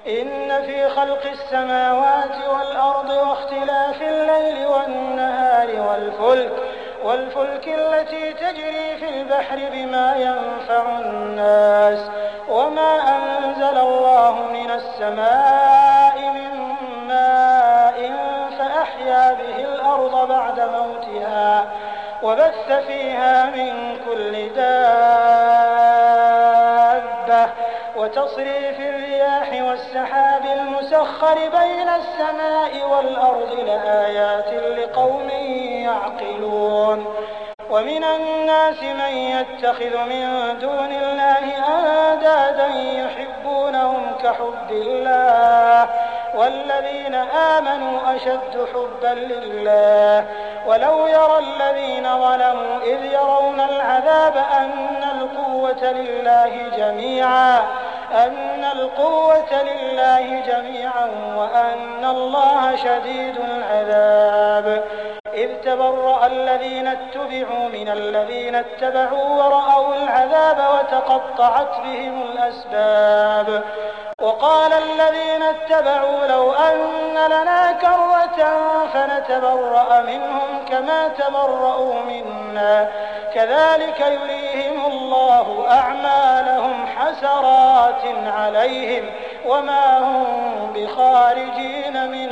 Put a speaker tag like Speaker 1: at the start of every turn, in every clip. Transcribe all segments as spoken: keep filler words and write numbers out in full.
Speaker 1: إن في خلق السماوات والأرض واختلاف الليل والنهار والفلك والفلك التي تجري في البحر بما ينفع الناس وما أنزل الله من السماء من ماء فأحيا به الأرض بعد موتها وبث فيها من كل دابة وتصريف الرياح والسحاب المسخر بين السماء والأرض لآيات لقوم يعقلون ومن الناس من يتخذ من دون الله أندادا يحبونهم كحب الله والذين آمنوا أشد حبا لله ولو يرى الذين ظلموا إذ يرون العذاب أن القوة لله جميعا أن القوة لله جميعا وأن الله شديد العذاب إذ تبرأ الذين اتبعوا من الذين اتبعوا ورأوا العذاب وتقطعت بهم الأسباب وقال الذين اتبعوا لو أن لنا كرة فنتبرأ منهم كما تبرأوا منا كذلك يريهم الله أعمالهم حسرات عليهم وما هم بخارجين من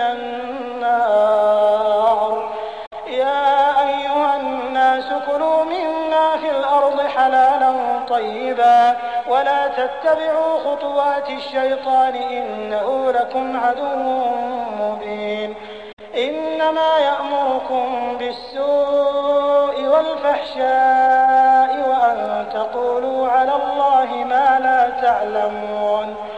Speaker 1: النار يا أيها الناس كلوا مما في الأرض حلالا طيبا ولا تتبعوا خطوات الشيطان إنه لكم عدو مبين إنما يأمركم بالسوء والفحشاء وأن تقولوا على الله ما لا تعلمون